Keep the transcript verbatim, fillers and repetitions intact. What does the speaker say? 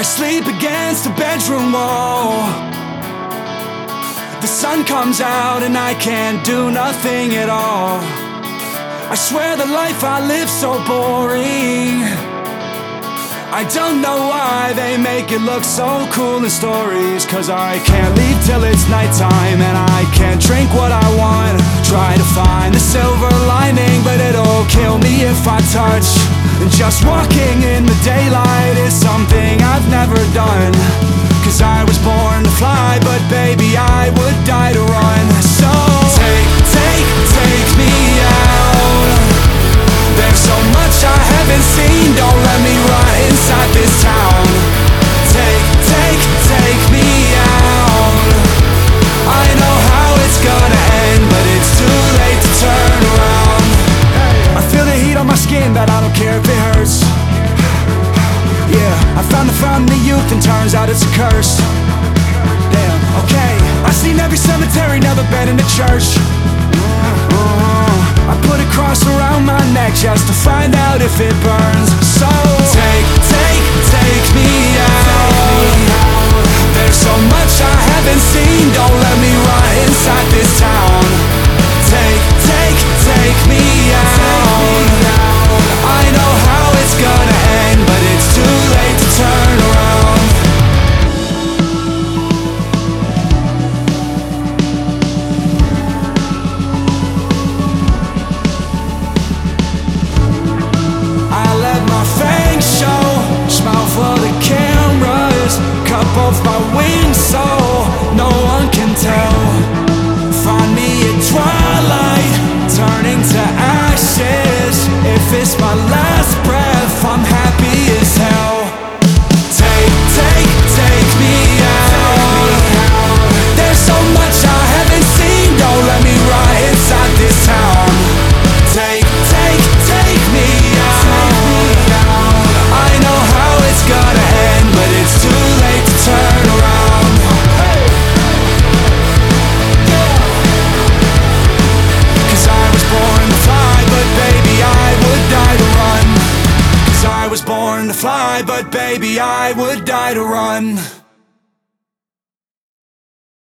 I sleep against the bedroom wall. The sun comes out and I can't do nothing at all. I swear the life I live so boring. I don't know why they make it look so cool in stories. Cause I can't leave till it's nighttime, and I can't drink what I want. Try to find the silver lining, but it'll kill me if I touch. And just walking in the daylight is something I've never done. Cause I was born to fly, but baby I would die to run. So take, take, take me out. There's so much I haven't seen, don't let me run inside this town. Take, take, take me out. I know how it's gonna end, but it's too late to turn around. I feel the heat on my skin, but I don't care if it hurts. Yeah, I found the fountain of youth and turns out it's a curse. Damn, okay, I've seen every cemetery, never been in a church. I put a cross around my neck just to find out if it burns. So take, take, take me out. There's so much I haven't seen, don't let me run inside this town. Take, take, take me out. I know how it's gonna end, but it's too late to turn around. Smile for the cameras, cut both my wings so no one can tell. Find me at twilight, turning to ashes. If it's my last breath, I'm happy as hell. Take, take, take me out. There's so much I haven't seen, don't let me run inside this town. Take, take, take me out. I know how it's gonna end, but it's too late to turn around. Hey. Yeah. Cause I was born to fly, but baby I would die to run. Cause I was born to fly, but baby I would die to run.